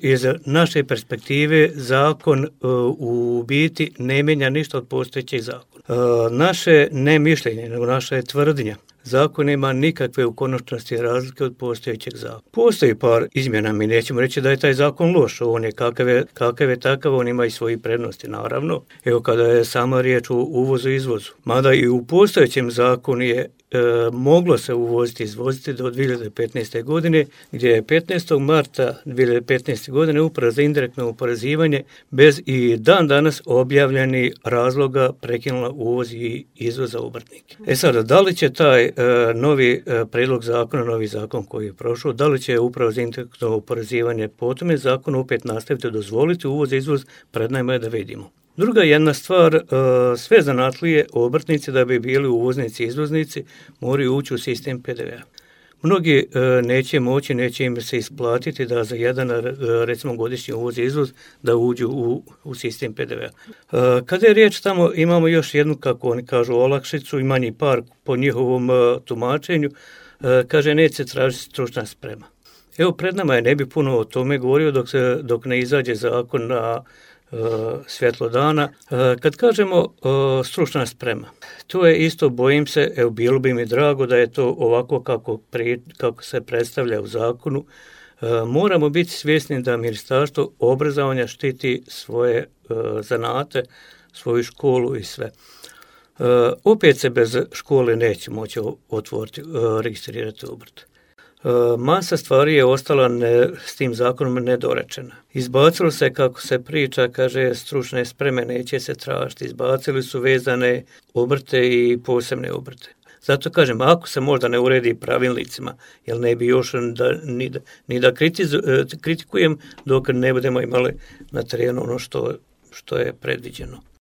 iz naše perspektive zakon u biti ne mijenja ništa od postojećeg zakona. Naše ne mišljenje, nego naša je tvrdnja. Zakon nema nikakve u konačnosti razlike od postojećeg zakona. Postoji par izmjena, mi nećemo reći da je taj zakon loš, on je kakav je takav, on ima i svoje prednosti, naravno. Evo kada je sama riječ o uvozu i izvozu. Mada i u postojećem zakonu je moglo se uvoziti i izvoziti do 2015. godine, gdje je 15. marta 2015. godine Uprava za indirektno oporezivanje bez i dan danas objavljeni razloga prekinula uvoz i izvoz za obrtnike. Sada, da li će taj novi prijedlog zakona, novi zakon koji je prošao, da li će Uprava za indirektno oporezivanje po tome zakonu opet nastaviti dozvoliti uvoz i izvoz, pred nama je da vidimo. Druga jedna stvar, sve zanatlije, obrtnici da bi bili uvoznici i izvoznici moraju ući u sistem PDV-a. Mnogi neće moći, neće im se isplatiti da za jedan, recimo, godišnji uvoz i izvoz da uđu u sistem PDV-a. Kada je riječ tamo, imamo još jednu, kako oni kažu, olakšicu i manji par po njihovom tumačenju, kaže neće se tražiti stručna sprema. Evo, pred nama je, ne bi puno o tome govorio dok ne izađe zakon na svjetlo dana. Kad kažemo stručna sprema, to je isto, bojim se, evo bilo bi mi drago da je to ovako kako se predstavlja u zakonu. Moramo biti svjesni da Ministarstvo obrazovanja štiti svoje zanate, svoju školu i sve. Opet se bez škole neće moći otvoriti, registrirati obrt. Masa stvari je ostala s tim zakonom nedorečena. Izbacilo se, kako se priča, kaže stručne spreme neće se tražiti. Izbacili su vezane obrte i posebne obrte. Zato kažem, ako se možda ne uredi pravilnicima, jer ne bi još ni da kritikujem dok ne budemo imali na terenu ono što je predviđeno.